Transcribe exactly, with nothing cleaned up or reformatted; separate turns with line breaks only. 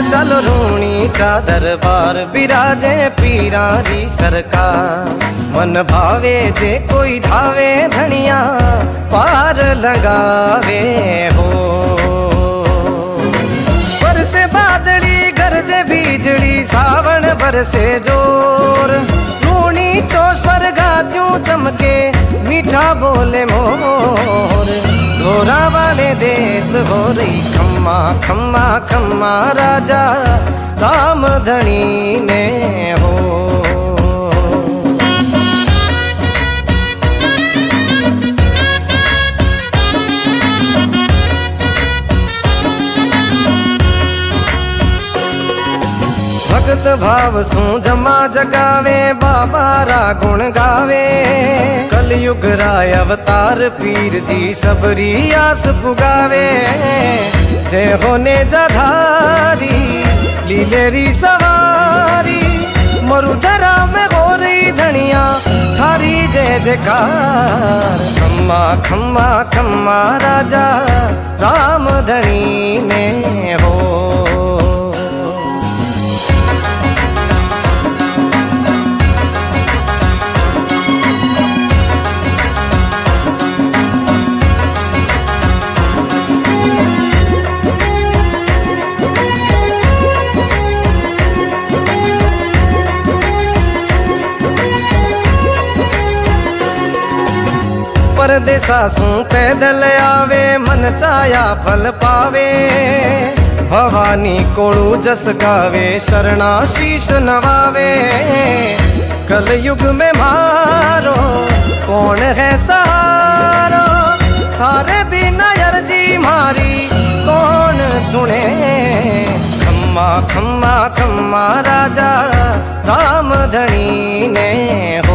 चलो रूणी का दरबार बिराजे पीरारी सरकार। मन भावे जे कोई धावे धनिया पार लगावे हो। बरसे बादली गरजे बीजड़ी सावन बरसे जोर। रूणी चौस्वर गाजू चमके मीठा बोले मोर। घोरा वाले देश हो रही खम्मा खम्मा खम्मा राजा राम धनी ने हो। भगत भाव सू जमा जगावे बाबा रा गुण गावे। कलयुग राय अवतार पीर जी सबरी आस पुगावे। जय होने जधारी लीलेरी सवारी मरुधरा में हो रही धनिया थारी जय जयकार। खम्मा खम्मा खम्मा राजा राम धनी ने हो। परदेसा सू पैदल आवे मन चाया फल पावे। भवानी कोड़ू जस गावे शरणा शीश नवावे। कलयुग में मारो कौन है सहारो। थारे बिना अर्जी मारी कौन सुने। खम्मा खम्मा खम्मा राजा राम धनी ने